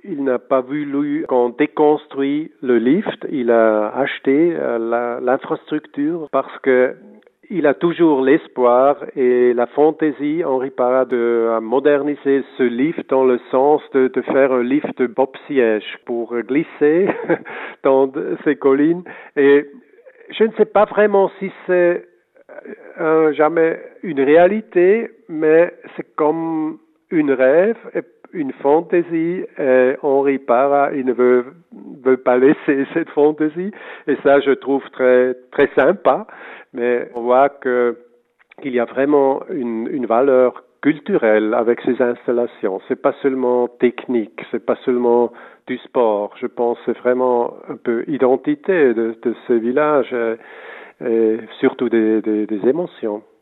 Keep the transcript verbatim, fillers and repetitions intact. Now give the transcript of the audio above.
il n'a pas voulu qu'on déconstruise le lift. Il a acheté euh, la, l'infrastructure parce que il a toujours l'espoir et la fantaisie, Henri Parra, de moderniser ce lift dans le sens de, de faire un lift bob-siège pour glisser dans ces collines. Et je ne sais pas vraiment si c'est euh, jamais une réalité, mais c'est comme une rêve, une fantaisie. Et Henri Parra, il ne veut, veut pas laisser cette fantaisie. Et ça, je trouve très, très sympa. Mais on voit que, qu'il y a vraiment une, une valeur culturelle avec ces installations. C'est pas seulement technique, c'est pas seulement du sport. Je pense que c'est vraiment un peu identité de, de ce village et, et surtout des, des, des émotions.